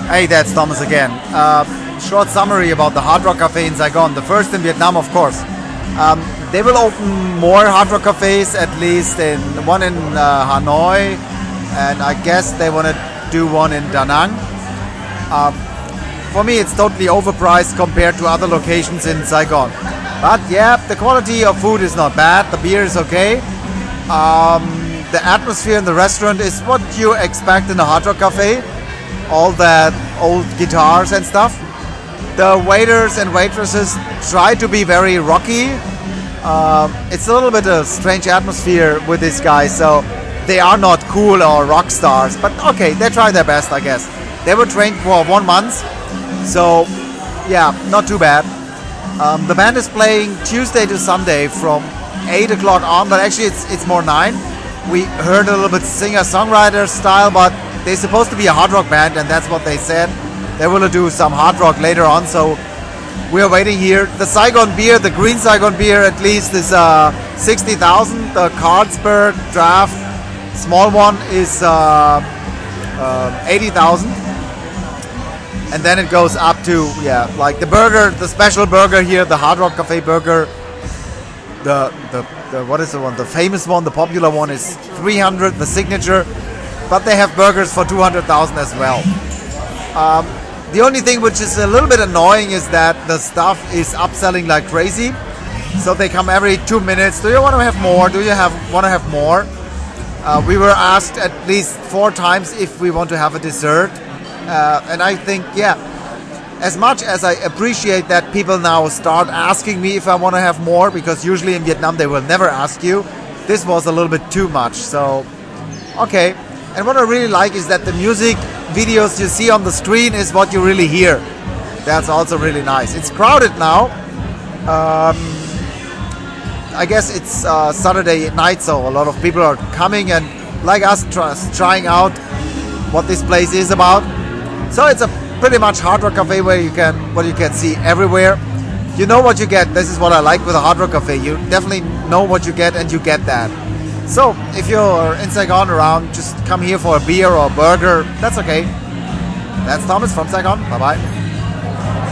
Hey, that's Thomas again. Short summary about the Hard Rock Cafe in Saigon. The first in Vietnam, of course. They will open more Hard Rock Cafes, at least one in Hanoi, and I guess they want to do one in Da Nang. For me, it's totally overpriced compared to other locations in Saigon. But yeah, the quality of food is not bad. The beer is okay. The atmosphere in the restaurant is what you expect in a Hard Rock Cafe. All that old guitars and stuff. The waiters and waitresses try to be very rocky. It's a little bit of a strange atmosphere with these guys, so they are not cool or rock stars. But okay, they try their best, I guess. They were trained for 1 month, so yeah, not too bad. The band is playing Tuesday to Sunday from 8 o'clock on, but actually it's more 9. We heard a little bit singer-songwriter style, but they're supposed to be a hard rock band, and that's what they said. They will do some hard rock later on, so we're waiting here. The Saigon beer, the green Saigon beer at least, is 60,000. The Carlsberg draft, small one, is 80,000. And then it goes up to, yeah, like the burger, the special burger here, the Hard Rock Cafe burger. The what is the one? The famous one, the popular one is 300, the signature. But they have burgers for 200,000 as well. The only thing which is a little bit annoying is that the stuff is upselling like crazy. So they come every 2 minutes. Do you want to have more? Do you want to have more? We were asked at least 4 times if we want to have a dessert. And I think, yeah, as much as I appreciate that people now start asking me if I want to have more, because usually in Vietnam they will never ask you, this was a little bit too much. So, okay. And what I really like is that the music videos you see on the screen is what you really hear. That's also really nice. It's crowded now. I guess it's Saturday night, so a lot of people are coming and like us trying out what this place is about. So it's a pretty much Hard Rock Cafe where you can see everywhere. You know what you get. This is what I like with a Hard Rock Cafe. You definitely know what you get, and you get that. So if you're in Saigon around, just come here for a beer or a burger. That's okay. That's Thomas from Saigon. Bye bye.